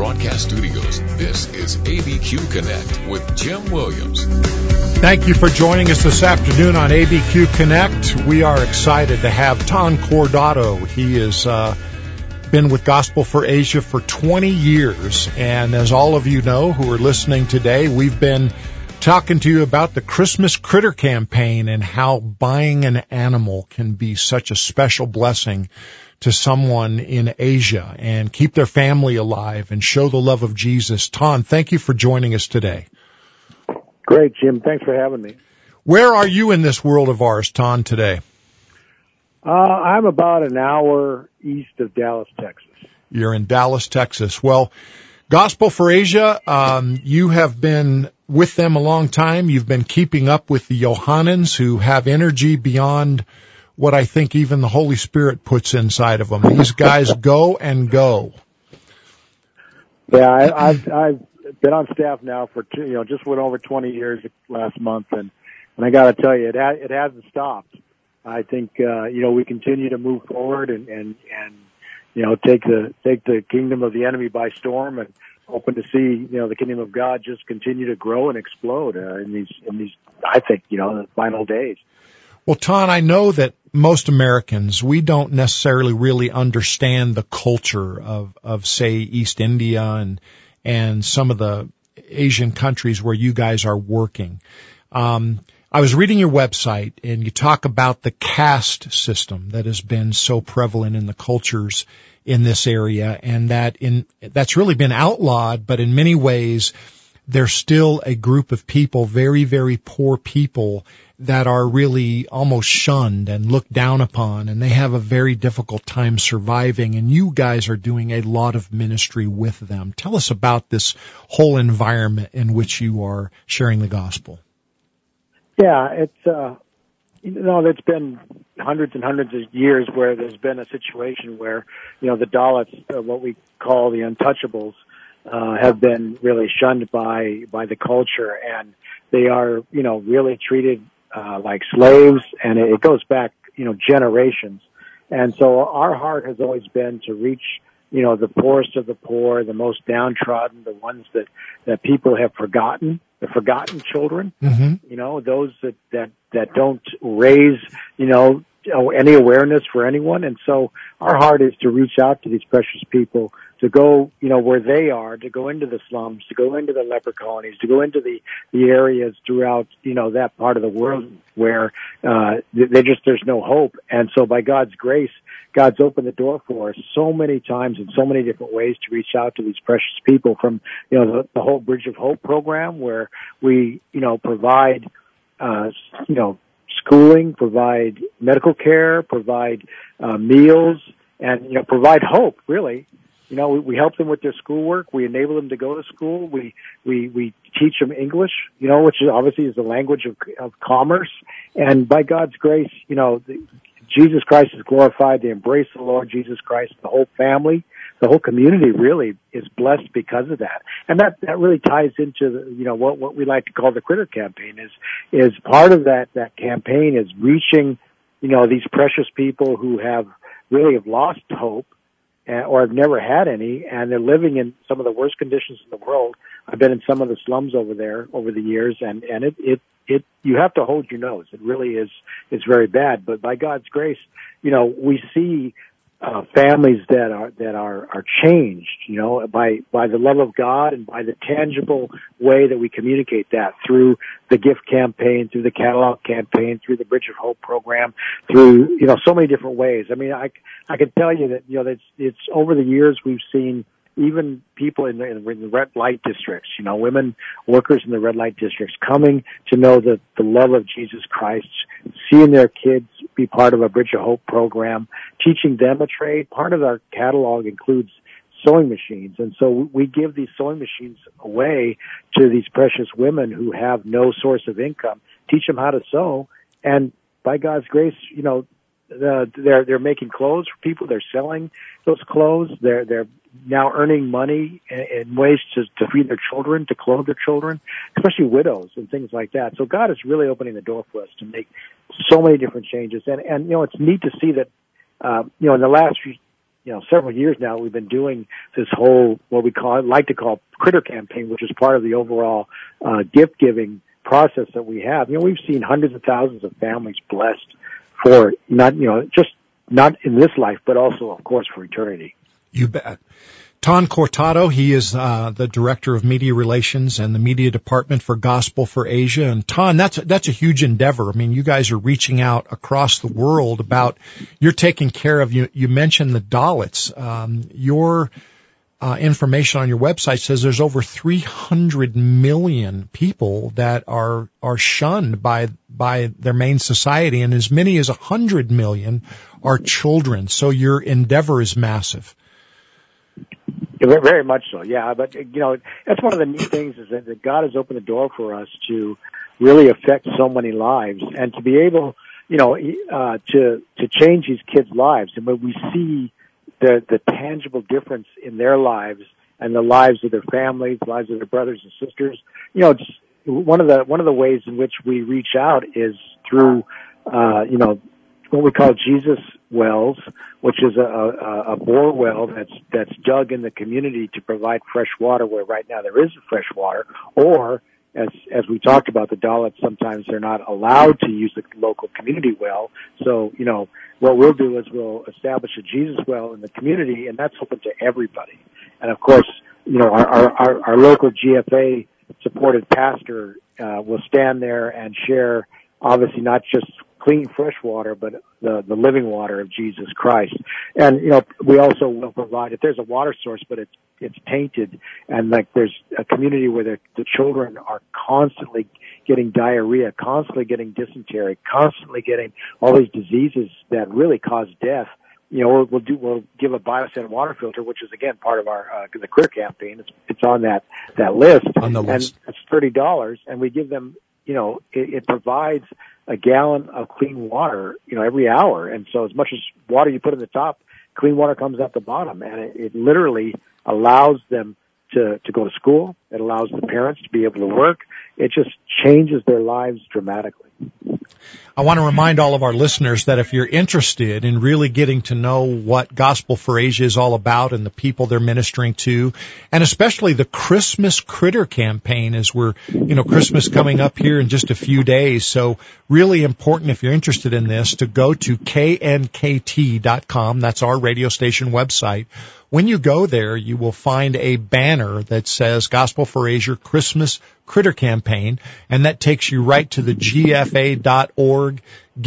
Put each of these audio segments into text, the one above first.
Broadcast Studios, this is ABQ Connect with Jim Williams. Thank you for joining us this afternoon on ABQ Connect. We are excited to have Ton Cordato. He has been with Gospel for Asia for 20 years. And as all of you know who are listening today, we've been talking to you about the Christmas Critter Campaign and how buying an animal can be such a special blessing to someone in Asia and keep their family alive and show the love of Jesus. Ton, thank you for joining us today. Great, Jim. Thanks for having me. Where are you in this world of ours, Ton, today? I'm about an hour east of Dallas, Texas. You're in Dallas, Texas. Well, Gospel for Asia, you have been with them a long time. You've been keeping up with the Johannans, who have energy beyond what I think even the Holy Spirit puts inside of them. These guys go and go. Yeah, I've been on staff now for just went over 20 years last month, and I got to tell you, it hasn't stopped. I think we continue to move forward and take the kingdom of the enemy by storm, and hoping to see the kingdom of God just continue to grow and explode in these I think the final days. Well, Ton, I know that most Americans, we don't necessarily really understand the culture of say, East India and some of the Asian countries where you guys are working. I was reading your website, and you talk about the caste system that has been so prevalent in the cultures in this area, and that's really been outlawed, but in many ways, there's still a group of people, very, very poor people, that are really almost shunned and looked down upon, and they have a very difficult time surviving, and you guys are doing a lot of ministry with them. Tell us about this whole environment in which you are sharing the gospel. Yeah, it's it's been hundreds and hundreds of years where there's been a situation where the Dalits, what we call the untouchables, have been really shunned by the culture, and they are really treated like slaves, and it goes back generations. And so our heart has always been to reach the poorest of the poor, the most downtrodden, the ones that people have forgotten, the forgotten children, those that don't raise any awareness for anyone. And so our heart is to reach out to these precious people, to go, where they are, to go into the slums, to go into the leper colonies, to go into the areas throughout, that part of the world where, there's no hope. And so by God's grace, God's opened the door for us so many times in so many different ways to reach out to these precious people, from, the whole Bridge of Hope program, where we, provide, schooling, provide medical care, provide, meals, and, provide hope, really. We help them with their schoolwork. We enable them to go to school. We teach them English, which obviously is the language of commerce. And by God's grace, Jesus Christ is glorified. They embrace the Lord Jesus Christ. The whole family, the whole community really is blessed because of that. And that really ties into what we like to call the Critter Campaign. Is part of that campaign is reaching these precious people who have lost hope, or have never had any, and they're living in some of the worst conditions in the world. I've been in some of the slums over there over the years, and it you have to hold your nose. It really is, it's very bad. But by God's grace, we see families that are changed, by the love of God and by the tangible way that we communicate that through the gift campaign, through the catalog campaign, through the Bridge of Hope program, through, so many different ways. I mean, I can tell you that, it's over the years we've seen even people in the red light districts, women workers in the red light districts coming to know the love of Jesus Christ, seeing their kids be part of a Bridge of Hope program, teaching them a trade. Part of our catalog includes sewing machines. And so we give these sewing machines away to these precious women who have no source of income, teach them how to sew. And by God's grace, they're making clothes for people. They're selling those clothes. They're now earning money in ways to feed their children, to clothe their children, especially widows and things like that. So God is really opening the door for us to make so many different changes. And it's neat to see that, in the last several years now, we've been doing this whole, what we like to call critter campaign, which is part of the overall, gift giving process that we have. We've seen hundreds of thousands of families blessed for not in this life, but also, of course, for eternity. You bet. Ton Cortado, he is the Director of Media Relations and the Media Department for Gospel for Asia. And Ton, that's a huge endeavor. I mean, you guys are reaching out across the world you're taking care of, you mentioned the Dalits. Your information on your website says there's over 300 million people that are shunned by their main society, and as many as 100 million are children. So your endeavor is massive. Very much so, yeah. But, that's one of the neat things is that God has opened the door for us to really affect so many lives and to be able, to change these kids' lives. And when we see the tangible difference in their lives and the lives of their families, the lives of their brothers and sisters, just one of the ways in which we reach out is through, what we call Jesus wells, which is a bore well that's dug in the community to provide fresh water where right now there isn't fresh water, or as we talked about, the Dalits, sometimes they're not allowed to use the local community well. So, what we'll do is we'll establish a Jesus well in the community, and that's open to everybody. And of course, our local GFA supported pastor will stand there and share, obviously not just clean fresh water, but the living water of Jesus Christ. And, we also will provide, if there's a water source, but it's tainted, and like there's a community where the children are constantly getting diarrhea, constantly getting dysentery, constantly getting all these diseases that really cause death. We'll give a BioSan water filter, which is again part of our the Clear campaign. It's on that list. On the list. And it's $30, and we give them, it provides a gallon of clean water, every hour. And so as much as water you put in the top, clean water comes out the bottom, and it literally allows them to go to school. It allows the parents to be able to work. It just changes their lives dramatically. I want to remind all of our listeners that if you're interested in really getting to know what Gospel for Asia is all about and the people they're ministering to, and especially the Christmas Critter campaign, as we're, Christmas coming up here in just a few days. So really important, if you're interested in this, to go to knkt.com. That's our radio station website. When you go there, you will find a banner that says Gospel for Asia Christmas Critter Campaign, and that takes you right to the gfa.org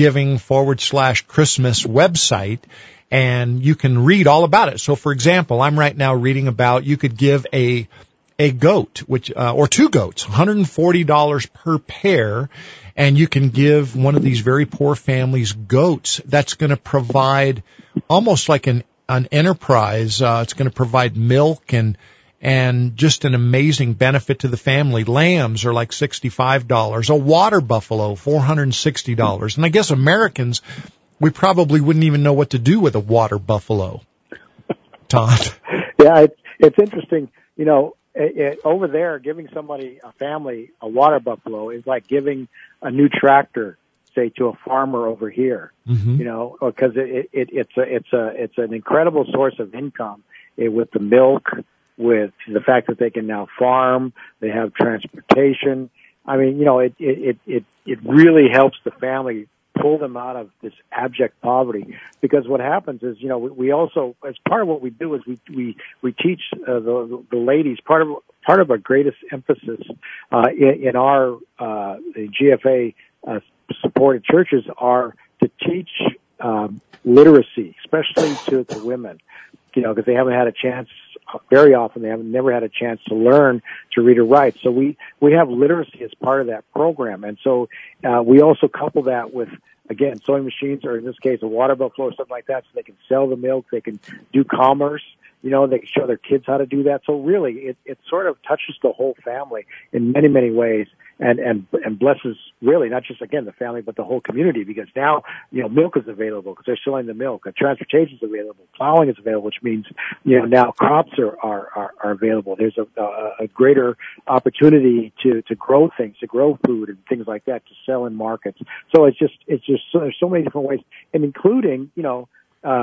giving/Christmas website, and you can read all about it. So, for example, I'm right now reading about you could give a goat, or two goats, $140 per pair, and you can give one of these very poor families goats. That's going to provide almost like an enterprise. It's going to provide milk and just an amazing benefit to the family. Lambs are like $65. A water buffalo, $460. And I guess Americans, we probably wouldn't even know what to do with a water buffalo. Todd? Yeah, it's interesting. Over there, giving somebody, a family, a water buffalo is like giving a new tractor, say, to a farmer over here. Mm-hmm. Because it's an incredible source of income with the milk, with the fact that they can now farm, they have transportation. I mean, it really helps the family pull them out of this abject poverty. Because what happens is, we also, as part of what we do is we teach the ladies. Part of our greatest emphasis in our the GFA supported churches are to teach literacy, especially to women, because they haven't had a chance. Very often they haven't never had a chance to learn to read or write. So we have literacy as part of that program. And so we also couple that with, again, sewing machines, or in this case a water buffalo or something like that, so they can sell the milk, they can do commerce, they can show their kids how to do that. So really it sort of touches the whole family in many, many ways, and blesses really not just, again, the family, but the whole community, because now, milk is available because they're selling the milk. Transportation is available. Plowing is available, which means, now crops are available. There's a greater opportunity to grow things, to grow food and things like that, to sell in markets. So it's just there's so many different ways, and including,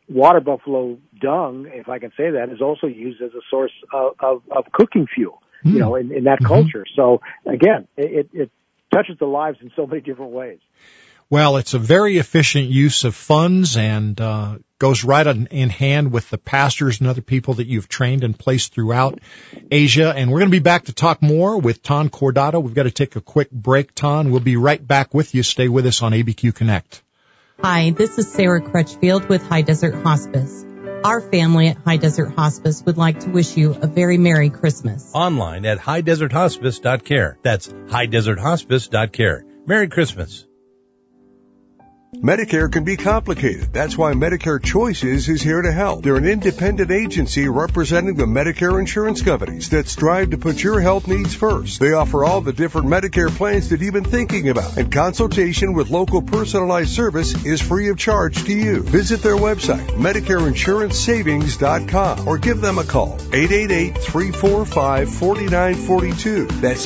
water buffalo dung, if I can say that, is also used as a source of cooking fuel, you know, in that culture. So again, it touches the lives in so many different ways. Well, it's a very efficient use of funds and goes right in hand with the pastors and other people that you've trained and placed throughout Asia. And we're going to be back to talk more with Ton Cordato. We've got to take a quick break, Ton. We'll be right back with you. Stay with us on ABQ Connect. Hi, this is Sarah Crutchfield with High Desert Hospice. Our family at High Desert Hospice would like to wish you a very Merry Christmas. Online at highdeserthospice.care. That's highdeserthospice.care. Merry Christmas. Medicare can be complicated. That's why Medicare Choices is here to help. They're an independent agency representing the Medicare insurance companies that strive to put your health needs first. They offer all the different Medicare plans that you've been thinking about, and consultation with local personalized service is free of charge to you. Visit their website, MedicareInsuranceSavings.com, or give them a call, 888-345-4942. That's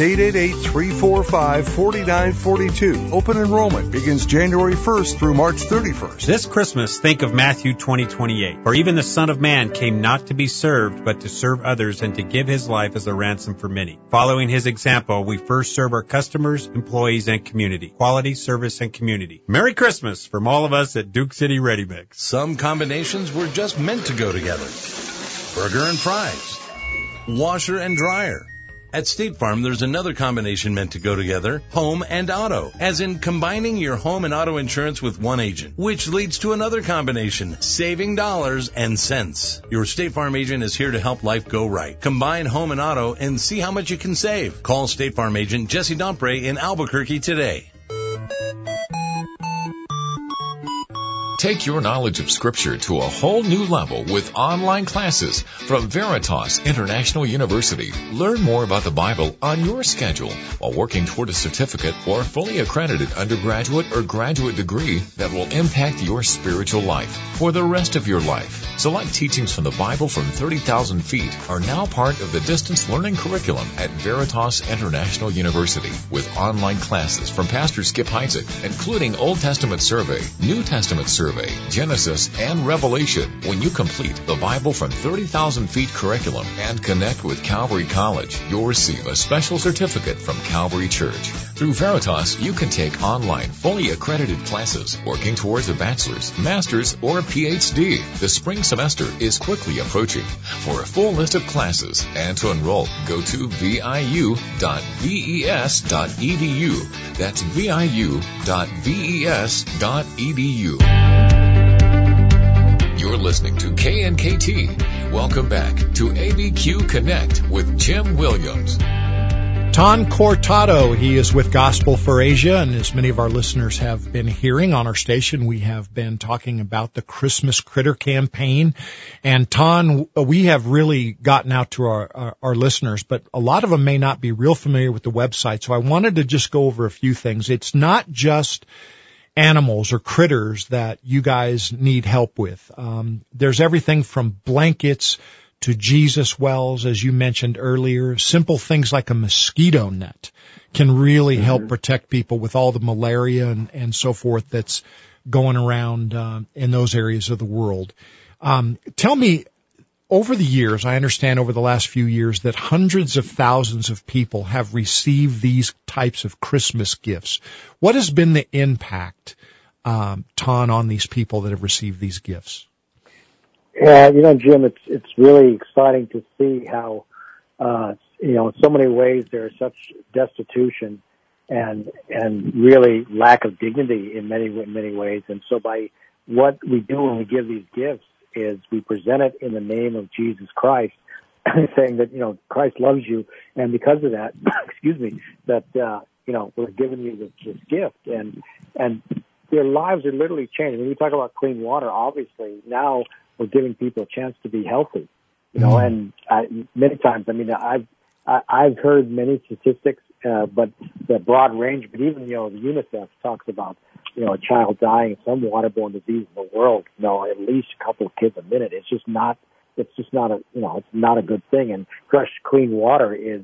888-345-4942. Open enrollment begins January 1st through March 31st. This Christmas, think of Matthew 20:28. For even the Son of Man came not to be served, but to serve others and to give his life as a ransom for many. Following his example, we first serve our customers, employees, and community. Quality, service, and community. Merry Christmas from all of us at Duke City Ready Mix. Some combinations were just meant to go together. Burger and fries. Washer and dryer. At State Farm, there's another combination meant to go together, home and auto, as in combining your home and auto insurance with one agent, which leads to another combination, saving dollars and cents. Your State Farm agent is here to help life go right. Combine home and auto and see how much you can save. Call State Farm agent Jesse Dompre in Albuquerque today. Take your knowledge of Scripture to a whole new level with online classes from Veritas International University. Learn more about the Bible on your schedule while working toward a certificate or fully accredited undergraduate or graduate degree that will impact your spiritual life for the rest of your life. Select teachings from the Bible from 30,000 feet are now part of the distance learning curriculum at Veritas International University with online classes from Pastor Skip Heitzig, including Old Testament survey, New Testament survey, Genesis, and Revelation. When you complete the Bible from 30,000 feet curriculum and connect with Calvary College, you'll receive a special certificate from Calvary Church. Through Veritas, you can take online, fully accredited classes working towards a bachelor's, master's, or PhD. The spring semester is quickly approaching. For a full list of classes and to enroll, go to viu.ves.edu. That's viu.ves.edu. You're listening to KNKT. Welcome back to ABQ Connect with Jim Williams. Ton Cordato, he is with Gospel for Asia, and as many of our listeners have been hearing on our station, we have been talking about the Christmas Critter campaign. And Ton, we have really gotten out to our listeners, but a lot of them may not be real familiar with the website, so I wanted to just go over a few things. It's not just animals or critters that you guys need help with. There's everything from blankets to Jesus wells, as you mentioned earlier. Simple things like a mosquito net can really help protect people with all the malaria and so forth that's going around in those areas of the world. Tell me, over the years, I understand over the last few years that hundreds of thousands of people have received these types of Christmas gifts. What has been the impact, Ton, on these people that have received these gifts? Yeah, Jim, it's really exciting to see how, in so many ways there is such destitution and really lack of dignity in many ways. And so by what we do when we give these gifts is we present it in the name of Jesus Christ, saying that, Christ loves you. And because of that, that, we're giving you this gift and their lives are literally changing. When we talk about clean water, obviously now we're giving people a chance to be healthy, and many times, I've heard many statistics, but the broad range, but even, the UNICEF talks about, a child dying of some waterborne disease in the world, at least a couple of kids a minute. It's just not a, it's not a good thing. And fresh, clean water is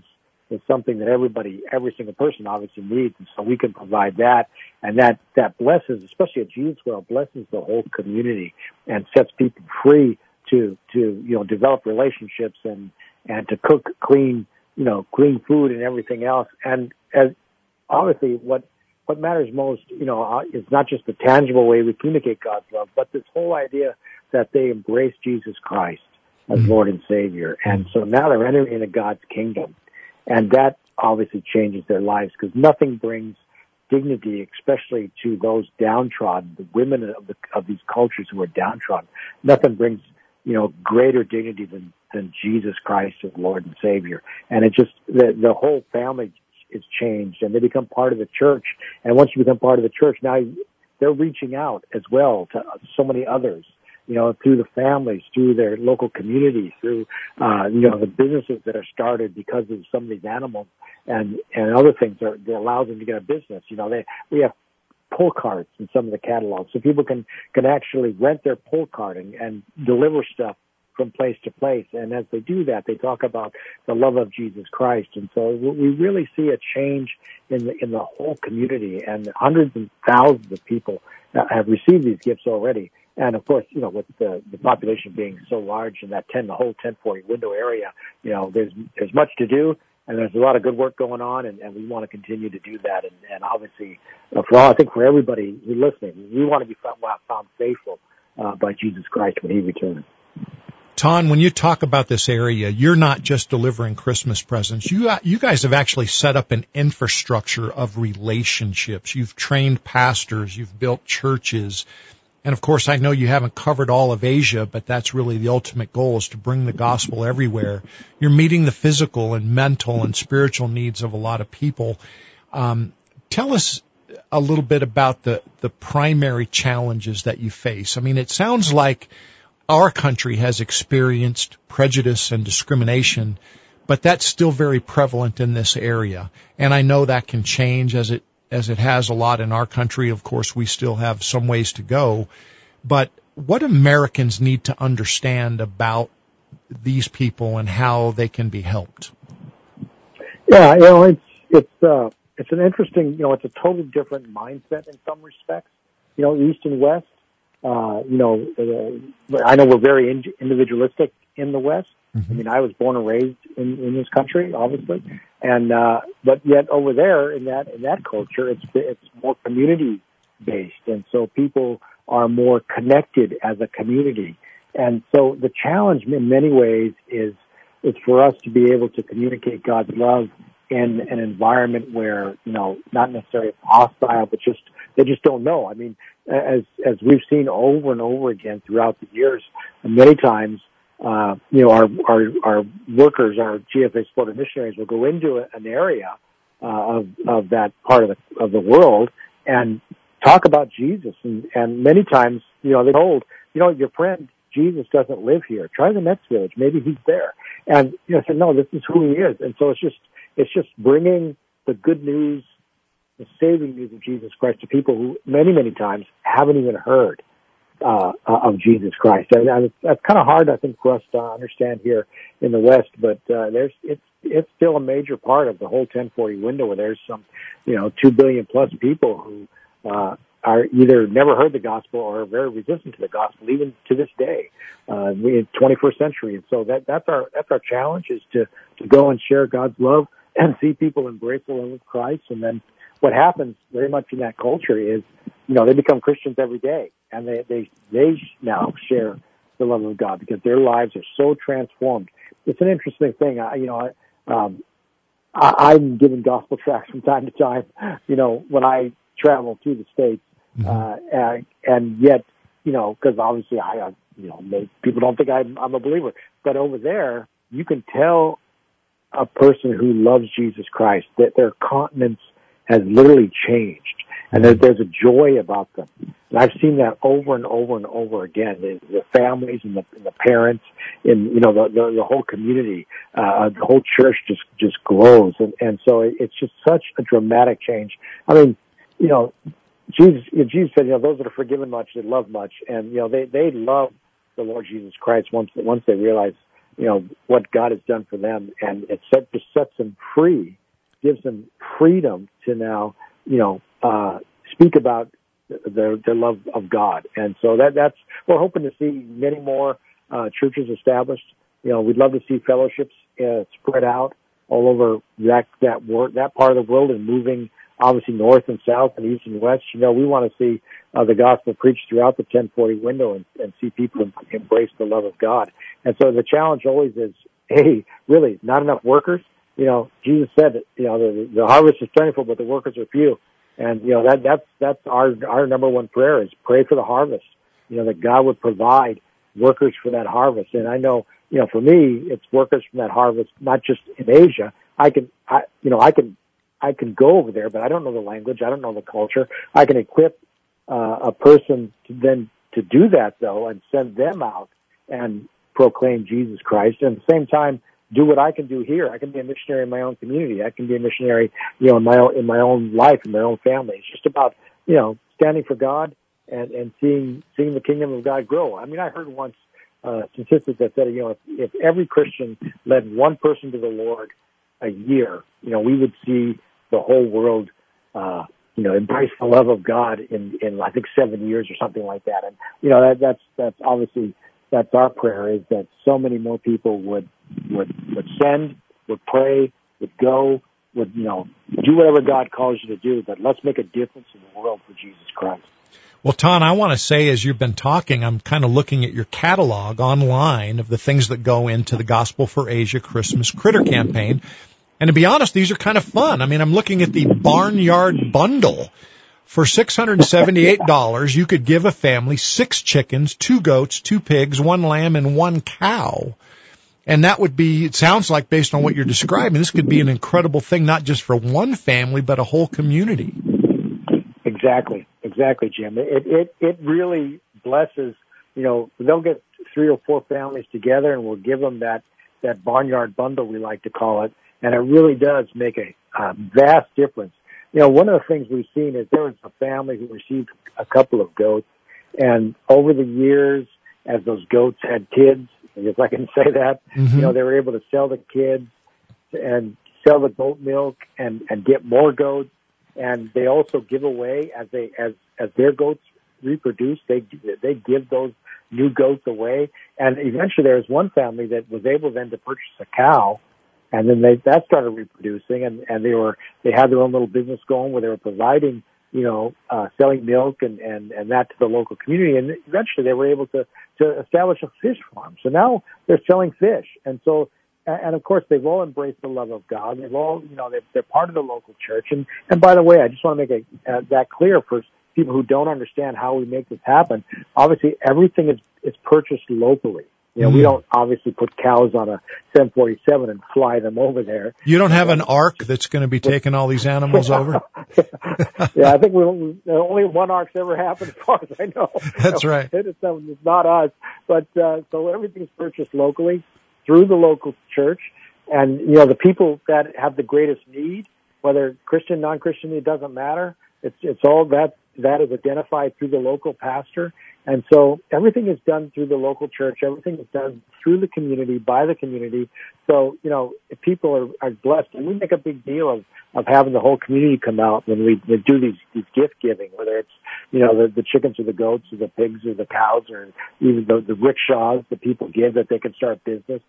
is something that every single person obviously needs. And so we can provide that. And that blesses, especially at Jesus World, blesses the whole community and sets people free to develop relationships and to cook clean food and everything else. And as obviously what matters most, is not just the tangible way we communicate God's love, but this whole idea that they embrace Jesus Christ as Lord and Savior. And so now they're entering into God's kingdom. And that obviously changes their lives, because nothing brings dignity, especially to those downtrodden, the women of these cultures who are downtrodden. Nothing brings, greater dignity than Jesus Christ as Lord and Savior. And it just, the whole family is changed, and they become part of the church. And once you become part of the church, now they're reaching out as well to so many others, through the families, through their local communities, through, the businesses that are started because of some of these animals and other things that allows them to get a business. We have pull carts in some of the catalogs, so people can actually rent their pull cart and deliver stuff from place to place. And as they do that, they talk about the love of Jesus Christ. And so we really see a change in the whole community, and hundreds and thousands of people have received these gifts already. And of course, with the population being so large in that the whole 1040 window area, there's much to do, and there's a lot of good work going on, and we want to continue to do that. And obviously, for everybody who's listening, we want to be found faithful by Jesus Christ when He returns. Ton, when you talk about this area, you're not just delivering Christmas presents. You guys have actually set up an infrastructure of relationships. You've trained pastors. You've built churches. And, of course, I know you haven't covered all of Asia, but that's really the ultimate goal, is to bring the gospel everywhere. You're meeting the physical and mental and spiritual needs of a lot of people. Tell us a little bit about the primary challenges that you face. I mean, it sounds like our country has experienced prejudice and discrimination, but that's still very prevalent in this area. And I know that can change as it has a lot in our country. Of course, we still have some ways to go. But what Americans need to understand about these people and how they can be helped? Yeah, it's an interesting, it's a totally different mindset in some respects. East and West. I know we're very individualistic in the West. I mean, I was born and raised in this country, obviously, and but yet over there in that culture, it's more community based, and so people are more connected as a community. And so the challenge in many ways is for us to be able to communicate God's love in an environment where, not necessarily hostile, but they just don't know. I mean, as we've seen over and over again throughout the years, many times, our workers, our GFA supported missionaries will go into an area, of that part of the world and talk about Jesus. And many times, they're told, your friend Jesus doesn't live here. Try the next village. Maybe he's there. And, say, no, this is who he is. And so it's just bringing the good news, the saving news of Jesus Christ to people who many, many times haven't even heard of Jesus Christ. And that's kind of hard, I think, for us to understand here in the West. But it's still a major part of the whole 1040 window, where there's some 2 billion plus people who are either never heard the gospel or are very resistant to the gospel, even to this day, in the 21st century. And so that's our challenge, is to go and share God's love and see people embrace the love of Christ. And then what happens very much in that culture is, they become Christians every day, and they now share the love of God because their lives are so transformed. It's an interesting thing. I'm giving gospel tracts from time to time, when I travel through the States, and yet, because obviously people don't think I'm a believer, but over there, you can tell a person who loves Jesus Christ that their countenance has literally changed, and there's a joy about them. And I've seen that over and over and over again. The families and the parents, and the whole community, the whole church just glows, and so it's just such a dramatic change. I mean, Jesus said, those that are forgiven much, they love much, and they love the Lord Jesus Christ once they realize what God has done for them, and it just sets them free, gives them freedom to now, speak about their love of God. And so that's, we're hoping to see many more churches established. We'd love to see fellowships spread out all over that part of the world, and moving obviously north and south and east and west. We want to see the gospel preached throughout the 1040 window and see people embrace the love of God. And so the challenge always is, hey, really, not enough workers. Jesus said, the harvest is plentiful, but the workers are few. And, that's our number one prayer, is pray for the harvest, that God would provide workers for that harvest. And I know, for me, it's workers from that harvest, not just in Asia. I can go over there, but I don't know the language. I don't know the culture. I can equip a person to do that, though, and send them out and proclaim Jesus Christ. And at the same time, do what I can do here. I can be a missionary in my own community. I can be a missionary, in my own life, in my own family. It's just about, standing for God and seeing the kingdom of God grow. I mean, I heard once statistics that said, if every Christian led one person to the Lord a year, we would see the whole world, embrace the love of God in I think 7 years or something like that. And, that's obviously, that's our prayer, is that so many more people would send, would pray, would go, would, do whatever God calls you to do, but let's make a difference in the world for Jesus Christ. Well, Ton, I want to say, as you've been talking, I'm kind of looking at your catalog online of the things that go into the Gospel for Asia Christmas Critter Campaign. And to be honest, these are kind of fun. I mean, I'm looking at the Barnyard Bundle. For $678, you could give a family 6 chickens, 2 goats, 2 pigs, 1 lamb, and 1 cow. And that would be, it sounds like, based on what you're describing, this could be an incredible thing, not just for one family, but a whole community. Exactly, Jim. It really blesses, they'll get 3 or 4 families together, and we'll give them that Barnyard Bundle, we like to call it. And it really does make a vast difference. One of the things we've seen is there was a family who received a couple of goats, and over the years, as those goats had kids, if I can say that, they were able to sell the kids and sell the goat milk and get more goats. And they also give away, as their goats reproduce, they give those new goats away. And eventually there was one family that was able then to purchase a cow. And then that started reproducing, and they had their own little business going where they were providing, selling milk and that to the local community. And eventually they were able to establish a fish farm. So now they're selling fish. And so, and of course they've all embraced the love of God. They've all, they're part of the local church. And by the way, I just want to make that clear for people who don't understand how we make this happen. Obviously everything is purchased locally. We don't obviously put cows on a 747 and fly them over there. You don't have an ark that's going to be taking all these animals over? Yeah, I think only one ark's ever happened as far as I know. That's right. It's not us. But so everything's purchased locally through the local church. And, the people that have the greatest need, whether Christian, non-Christian, it doesn't matter. It's all that is identified through the local pastor. And so everything is done through the local church. Everything is done through the community, by the community. So, if people are blessed, and we make a big deal of having the whole community come out when we do these gift giving, whether it's, the chickens or the goats or the pigs or the cows or even the rickshaws that people give that they can start business.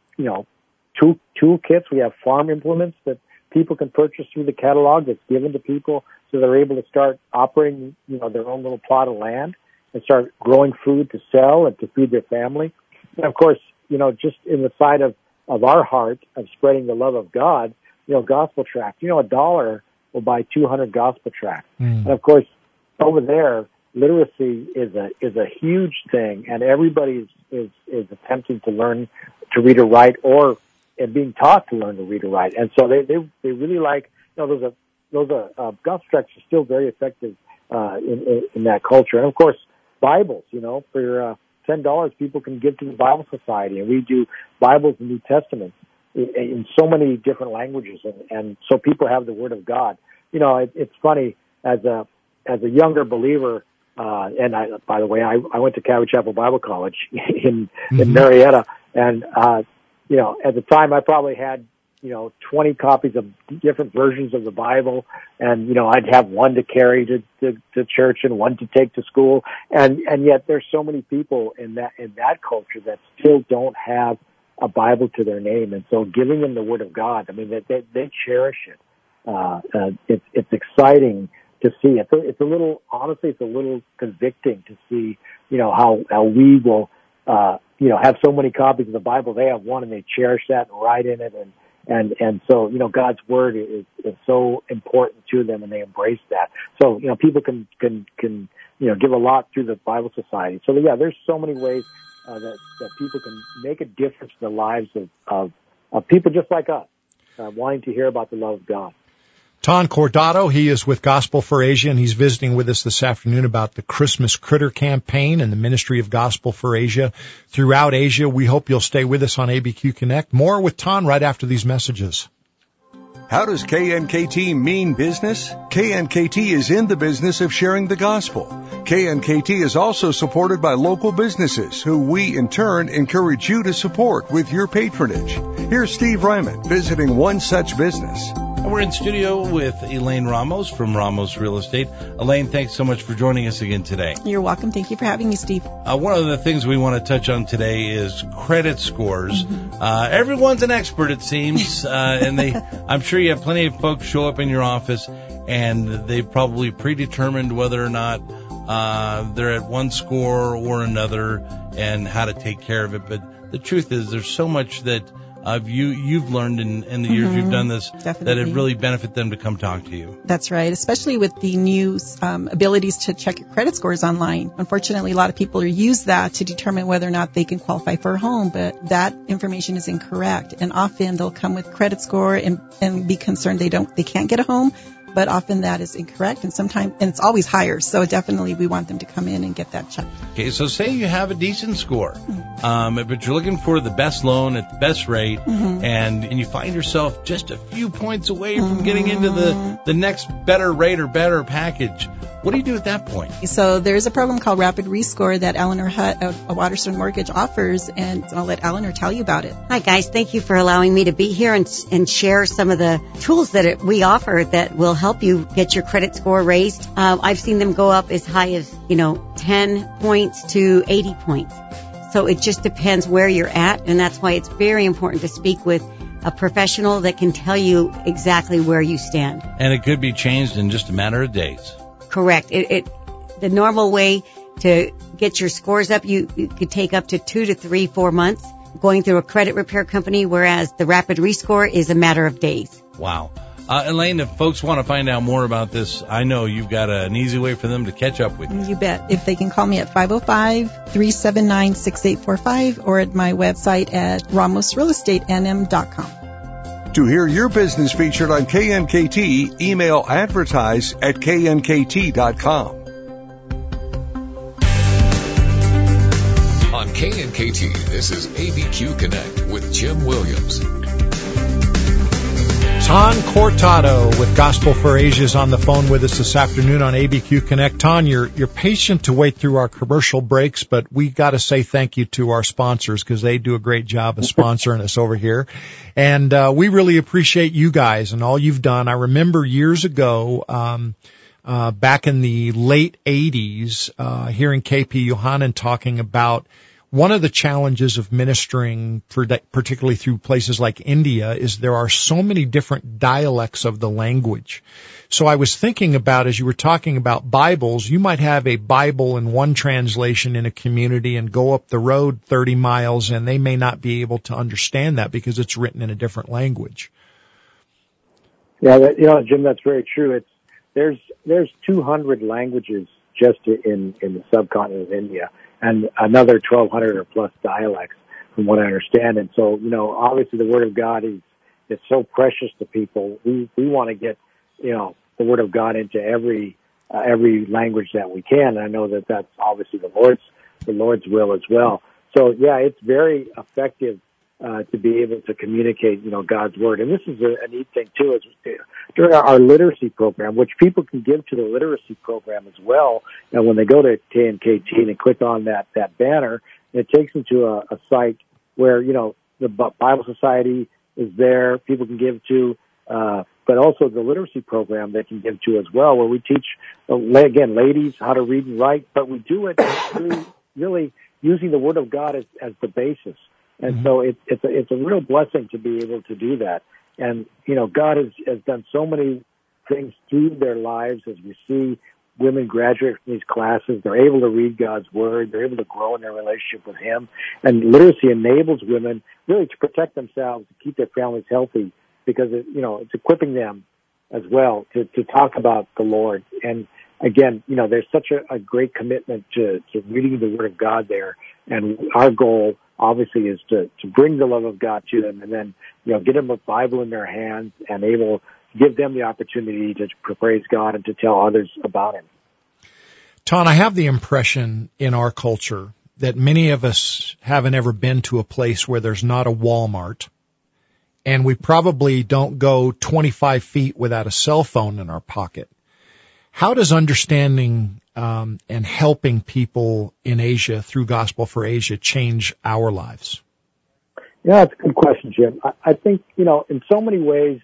Toolkits, we have farm implements that people can purchase through the catalog that's given to people so they're able to start operating, their own little plot of land and start growing food to sell and to feed their family. And of course, just in the side of our heart of spreading the love of God, gospel tracts. $1 will buy 200 gospel tracts. And of course, over there, literacy is a huge thing, and everybody is attempting to learn to read or write, and being taught to learn to read or write. And so they really like, those gospel tracts are still very effective in that culture. And of course, Bibles, for $10 people can give to the Bible Society, and we do Bibles and New Testaments in so many different languages, and so people have the Word of God. It's funny, as a younger believer, and by the way, I went to Calvary Chapel Bible College in Marietta, and at the time I probably had, 20 copies of different versions of the Bible, and, I'd have one to carry to church and one to take to school. And yet there's so many people in that culture that still don't have a Bible to their name. And so giving them the Word of God, I mean, they cherish it. It's exciting to see. It's a little convicting to see, how we will, have so many copies of the Bible. They have one and they cherish that and write in it. And so, God's Word is so important to them and they embrace that. So, people can give a lot through the Bible Society. So yeah, there's so many ways that people can make a difference in the lives of people just like us, wanting to hear about the love of God. Ton Cordato, he is with Gospel for Asia, and he's visiting with us this afternoon about the Christmas Critter Campaign and the ministry of Gospel for Asia throughout Asia. We hope you'll stay with us on ABQ Connect. More with Ton right after these messages. How does KNKT mean business? KNKT is in the business of sharing the gospel. KNKT is also supported by local businesses who we, in turn, encourage you to support with your patronage. Here's Steve Ryman visiting one such business. We're in studio with Elaine Ramos from Ramos Real Estate. Elaine, thanks so much for joining us again today. You're welcome. Thank you for having me, Steve. One of the things we want to touch on today is credit scores. Mm-hmm. Everyone's an expert, it seems, and I'm sure you have plenty of folks show up in your office, and they've probably predetermined whether or not they're at one score or another and how to take care of it. But the truth is there's so much that you've learned in the years you've done this, Definitely. That it really benefit them to come talk to you. That's right, especially with the new abilities to check your credit scores online. Unfortunately, a lot of people use that to determine whether or not they can qualify for a home, but that information is incorrect. And often they'll come with credit score and be concerned they can't get a home. But often that is incorrect, and it's always higher. So definitely we want them to come in and get that checked. Okay, so say you have a decent score, but you're looking for the best loan at the best rate, and you find yourself just a few points away from getting into the next better rate or better package. What do you do at that point? So there's a program called Rapid Rescore that Eleanor Hutt of Waterstone Mortgage offers, and I'll let Eleanor tell you about it. Hi, guys. Thank you for allowing me to be here and share some of the tools that we offer that will help you get your credit score raised. I've seen them go up as high as, 10 points to 80 points. So it just depends where you're at, and that's why it's very important to speak with a professional that can tell you exactly where you stand. And it could be changed in just a matter of days. Correct. The normal way to get your scores up, you could take up to 2 to 3, 4 months going through a credit repair company, whereas the Rapid Rescore is a matter of days. Wow. Elaine, if folks want to find out more about this, I know you've got an easy way for them to catch up with you. You bet. If they can call me at 505-379-6845 or at my website at ramosrealestatnm.com. To hear your business featured on KNKT, email advertise@knkt.com. On KNKT, this is ABQ Connect with Jim Williams. Ton Cordato with Gospel for Asia is on the phone with us this afternoon on ABQ Connect. Ton, you're patient to wait through our commercial breaks, but we got to say thank you to our sponsors because they do a great job of sponsoring us over here. And we really appreciate you guys and all you've done. I remember years ago, back in the late 80s, hearing KP Yohanan talking about one of the challenges of ministering, particularly through places like India, is there are so many different dialects of the language. So I was thinking about, as you were talking about Bibles, you might have a Bible in one translation in a community and go up the road 30 miles and they may not be able to understand that because it's written in a different language. Yeah, Jim, that's very true. There's 200 languages just in the subcontinent of India, and another 1,200 or plus dialects, from what I understand. And so, obviously the Word of God is so precious to people. We want to get, the Word of God into every language that we can. And I know that that's obviously the Lord's will as well. So yeah, it's very effective to be able to communicate, God's Word. And this is a neat thing too, is during our literacy program, which people can give to the literacy program as well. And when they go to KNKT and click on that banner, it takes them to a site where, the Bible Society is there. People can give to, but also the literacy program they can give to as well, where we teach, again, ladies how to read and write, but we do it really using the Word of God as the basis. And so it's a real blessing to be able to do that. And, God has done so many things through their lives as we see women graduate from these classes. They're able to read God's Word. They're able to grow in their relationship with Him. And literacy enables women really to protect themselves, to keep their families healthy, because it's equipping them as well to talk about the Lord. And again, there's such a great commitment to reading the Word of God there. And our goal, obviously, is to bring the love of God to them, and then, get them a Bible in their hands and able to give them the opportunity to praise God and to tell others about Him. Ton, I have the impression in our culture that many of us haven't ever been to a place where there's not a Walmart, and we probably don't go 25 feet without a cell phone in our pocket. How does understanding and helping people in Asia through Gospel for Asia change our lives? Yeah, that's a good question, Jim. I think, in so many ways,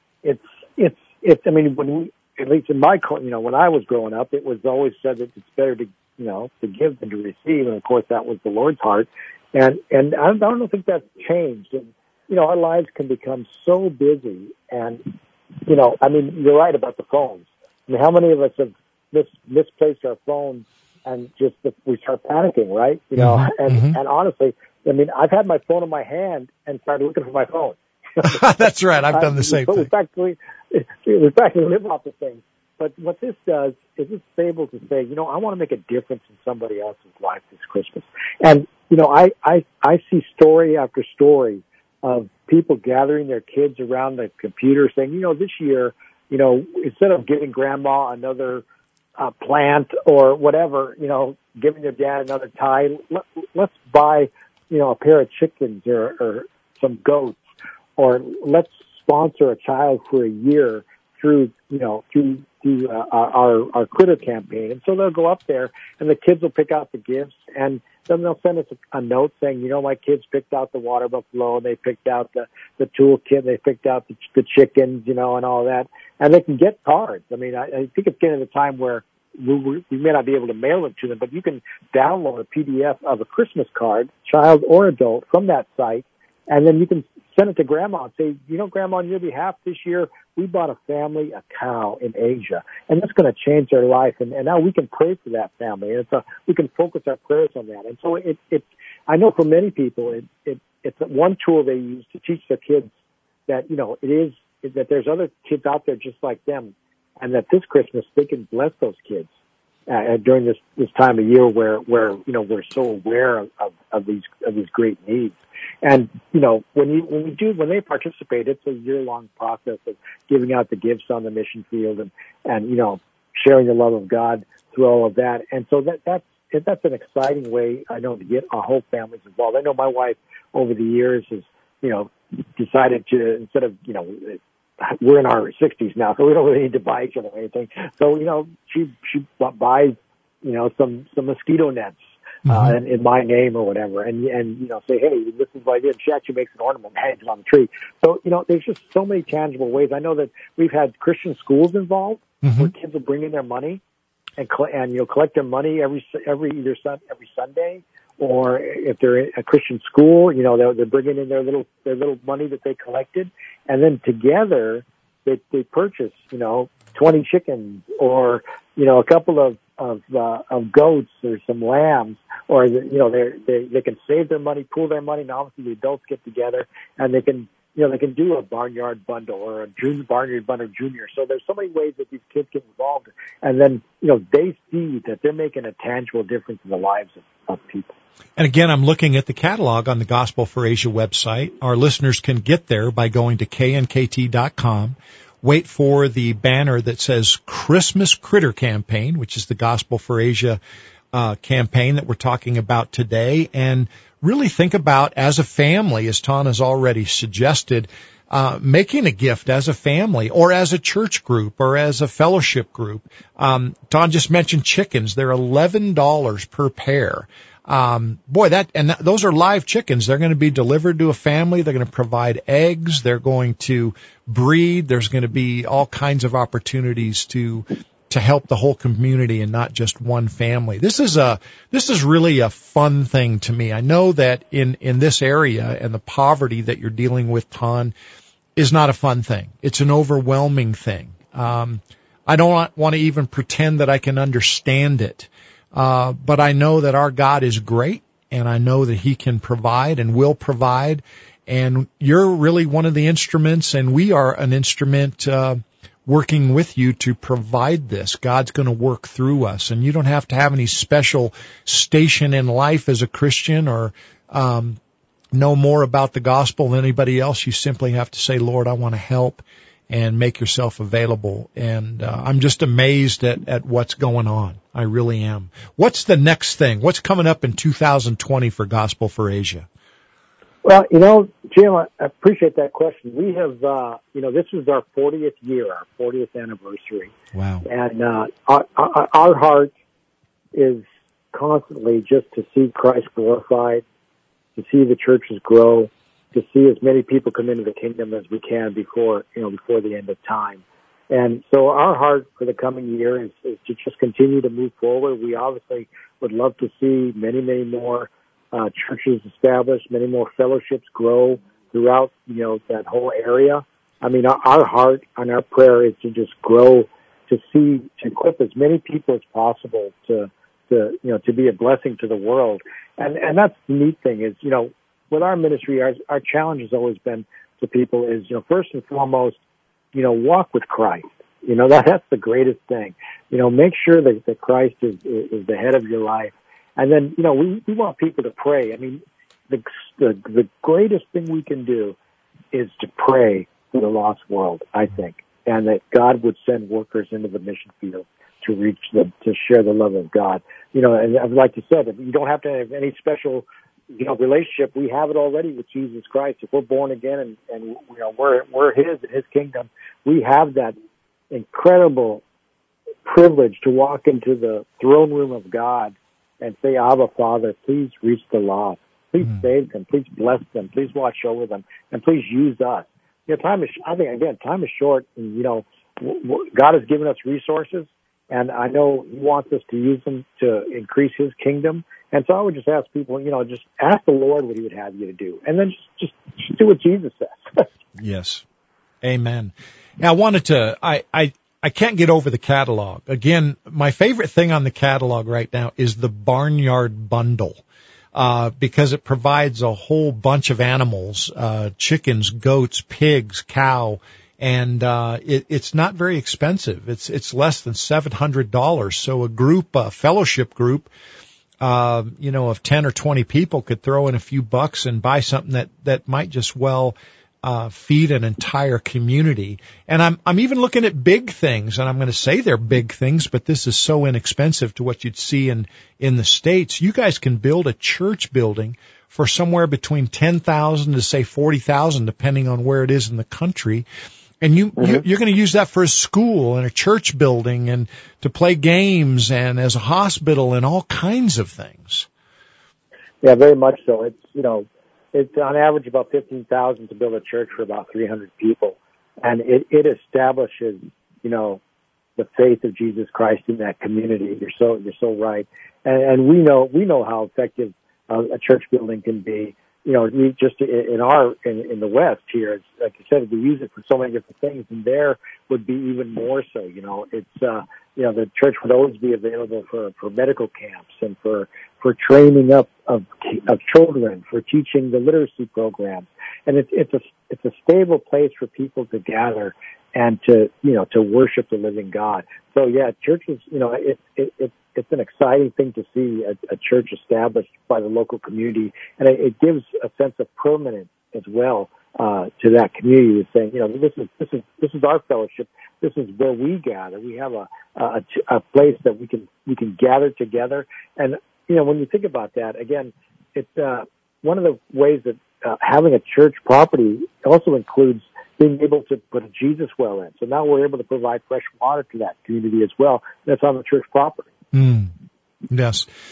I mean, at least in my, when I was growing up, it was always said that it's better to give than to receive. And of course, that was the Lord's heart. And I don't think that's changed. And, our lives can become so busy. And, I mean, you're right about the phones. I mean, how many of us have misplaced our phones and we start panicking, right? And honestly, I mean, I've had my phone in my hand and started looking for my phone. That's right. I've done the same thing. We practically live off the thing. But what this does is it's able to say, I want to make a difference in somebody else's life this Christmas. And, I see story after story of people gathering their kids around the computer saying, this year, instead of giving grandma another plant or whatever, giving their dad another tie, let's buy, a pair of chickens or some goats, or let's sponsor a child for a year through our Critter campaign. And so they'll go up there and the kids will pick out the gifts, and then they'll send us a note saying, my kids picked out the water buffalo, they picked out the toolkit, they picked out the chickens, and all that. And they can get cards. I mean, I think it's getting to the time where we may not be able to mail it to them, but you can download a PDF of a Christmas card, child or adult, from that site, and then you can send it to Grandma and say, Grandma, on your behalf this year, we bought a family a cow in Asia, and that's going to change their life. And now we can pray for that family, and we can focus our prayers on that. And so I know for many people, it's one tool they use to teach their kids that, that there's other kids out there just like them, and that this Christmas they can bless those kids during this time of year where we're so aware of these great needs. And when they participate, it's a year-long process of giving out the gifts on the mission field and sharing the love of God through all of that. And so that's an exciting way, I know, to get our whole families involved. I know my wife over the years has decided to, instead of we're in our 60s now, so we don't really need to buy each other anything. So she buys some mosquito nets. In my name or whatever, and say, hey, this is what I did. She actually makes an ornament and hangs it on the tree. So, there's just so many tangible ways. I know that we've had Christian schools involved where kids will bring in their money and collect their money every Sunday, or if they're in a Christian school, they're bringing in their little money that they collected, and then together they purchase, 20 chickens or, a couple of goats or some lambs, or they can save their money, pool their money, and obviously the adults get together and they can do a barnyard bundle or a barnyard bundle junior. So there's so many ways that these kids get involved, and then they see that they're making a tangible difference in the lives of people. And again, I'm looking at the catalog on the Gospel for Asia website. Our listeners can get there by going to knkt.com. Wait for the banner that says Christmas Critter Campaign, which is the Gospel for Asia campaign that we're talking about today, and really think about, as a family, as Ton has already suggested, making a gift as a family or as a church group or as a fellowship group. Ton just mentioned chickens. They're $11 per pair. Those are live chickens. They're going to be delivered to a family. They're going to provide eggs. They're going to breed. There's going to be all kinds of opportunities to help the whole community and not just one family. This is really a fun thing to me. I know that in this area and the poverty that you're dealing with, Ton, is not a fun thing. It's an overwhelming thing. I don't want to even pretend that I can understand it. But I know that our God is great, and I know that He can provide and will provide. And you're really one of the instruments, and we are an instrument working with you to provide this. God's going to work through us, and you don't have to have any special station in life as a Christian or know more about the gospel than anybody else. You simply have to say, Lord, I want to help, and make yourself available. And I'm just amazed at what's going on. I really am. What's the next thing? What's coming up in 2020 for Gospel for Asia? Well, Jim, I appreciate that question. We have, this is our 40th year, our 40th anniversary. Wow. And our heart is constantly just to see Christ glorified, to see the churches grow, to see as many people come into the kingdom as we can before the end of time. And so our heart for the coming year is to just continue to move forward. We obviously would love to see many, many more churches established, many more fellowships grow throughout, that whole area. I mean, our heart and our prayer is to just grow, to equip as many people as possible to be a blessing to the world. And that's the neat thing is, with our ministry, our challenge has always been to people is, first and foremost, walk with Christ. That's the greatest thing. Make sure that Christ is the head of your life. And then, we want people to pray. I mean, the greatest thing we can do is to pray for the lost world, I think, and that God would send workers into the mission field to reach them, to share the love of God. And I'd like to say that you don't have to have any special relationship. We have it already with Jesus Christ. If we're born again and we're His in His kingdom, we have that incredible privilege to walk into the throne room of God and say, Abba, Father, please reach the lost. Please save them. Please bless them. Please watch over them. And please use us. Time is short. And, God has given us resources, and I know He wants us to use them to increase His kingdom. And so I would just ask people, just ask the Lord what He would have you to do. And then just do what Jesus says. Yes. Amen. Now, I can't get over the catalog. Again, my favorite thing on the catalog right now is the Barnyard Bundle, because it provides a whole bunch of animals, chickens, goats, pigs, cow, and it's not very expensive. It's less than $700. So a fellowship group, of 10 or 20 people could throw in a few bucks and buy something that might just feed an entire community. And I'm even looking at big things, and I'm going to say they're big things, but this is so inexpensive to what you'd see in the States. You guys can build a church building for somewhere between $10,000 to say $40,000, depending on where it is in the country. And you're going to use that for a school and a church building and to play games and as a hospital and all kinds of things. Yeah, very much so. It's on average about $15,000 to build a church for about 300 people, and it establishes, the faith of Jesus Christ in that community. You're so right, and we know how effective a church building can be. We just in the West here, it's, like you said, we use it for so many different things, and there would be even more so. It's the church would always be available for medical camps and for training up of children, for teaching the literacy programs, and it's a stable place for people to gather and to worship the living God. So yeah, churches, it's an exciting thing to see a church established by the local community, and it gives a sense of permanence as well to that community. Saying, this is our fellowship. This is where we gather. We have a place that we can gather together. And when you think about that, again, it's one of the ways that having a church property also includes being able to put a Jesus well in. So now we're able to provide fresh water to that community as well. That's on the church property. Yes.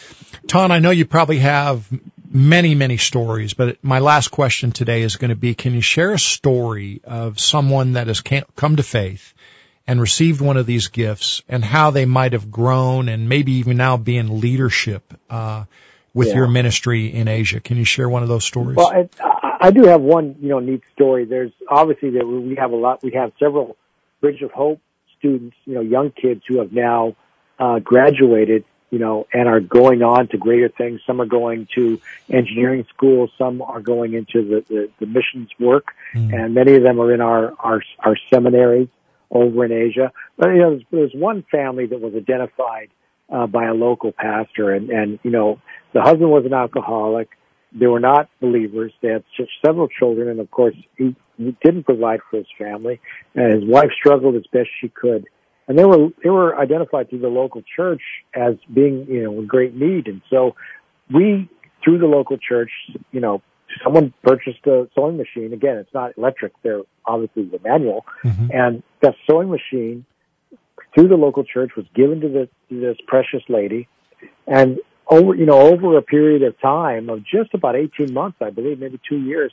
Ton, I know you probably have many, many stories, but my last question today is going to be, can you share a story of someone that has come to faith and received one of these gifts and how they might have grown and maybe even now be in leadership with your ministry in Asia? Can you share one of those stories? Well, I do have one, neat story. There's obviously that we have a lot. We have several Bridge of Hope students, young kids who have now graduated, and are going on to greater things. Some are going to engineering school. Some are going into the missions work, and many of them are in our seminaries over in Asia. But there's one family that was identified by a local pastor, and the husband was an alcoholic. They were not believers. They had several children, and of course he didn't provide for his family. And his wife struggled as best she could. And they were identified through the local church as being, in great need. And so we, through the local church, someone purchased a sewing machine. Again, it's not electric. They're obviously the manual. Mm-hmm. And that sewing machine through the local church was given to this precious lady. And over a period of time of just about 18 months, I believe, maybe 2 years,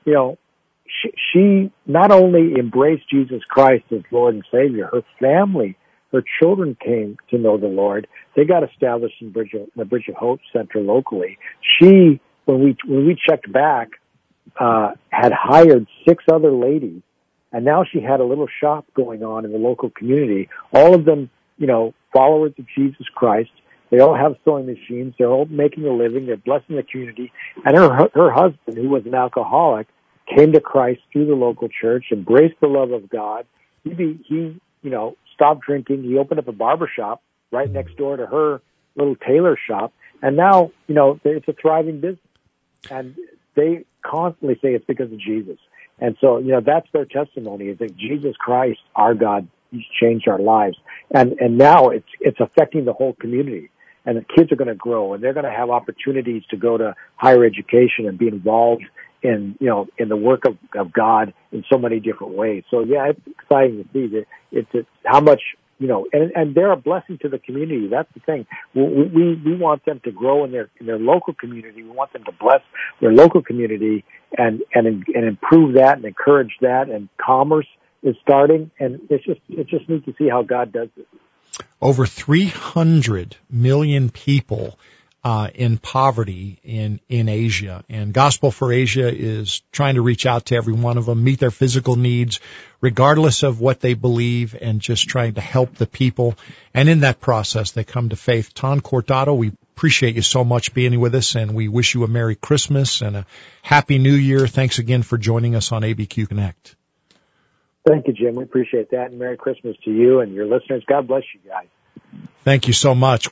she not only embraced Jesus Christ as Lord and Savior, her family, her children came to know the Lord. They got established in the Bridge of Hope Center locally. She, when we checked back, had hired 6 other ladies, and now she had a little shop going on in the local community. All of them, followers of Jesus Christ. They all have sewing machines. They're all making a living. They're blessing the community. And her husband, who was an alcoholic, came to Christ through the local church, embraced the love of God. He stopped drinking. He opened up a barber shop right next door to her little tailor shop. And now, it's a thriving business. And they constantly say it's because of Jesus. And so, that's their testimony, is that Jesus Christ, our God, He's changed our lives. And now it's affecting the whole community. And the kids are going to grow, and they're going to have opportunities to go to higher education and be involved in the work of God in so many different ways. So yeah, it's exciting to see that it's how much, and they're a blessing to the community. That's the thing. We want them to grow in their local community. We want them to bless their local community and improve that and encourage that. And commerce is starting, and it's just neat to see how God does it. Over 300 million people in poverty in Asia, and Gospel for Asia is trying to reach out to every one of them, meet their physical needs, regardless of what they believe, and just trying to help the people. And in that process, they come to faith. Ton Cortado, we appreciate you so much being with us, and we wish you a Merry Christmas and a Happy New Year. Thanks again for joining us on ABQ Connect. Thank you, Jim. We appreciate that, and Merry Christmas to you and your listeners. God bless you guys. Thank you so much.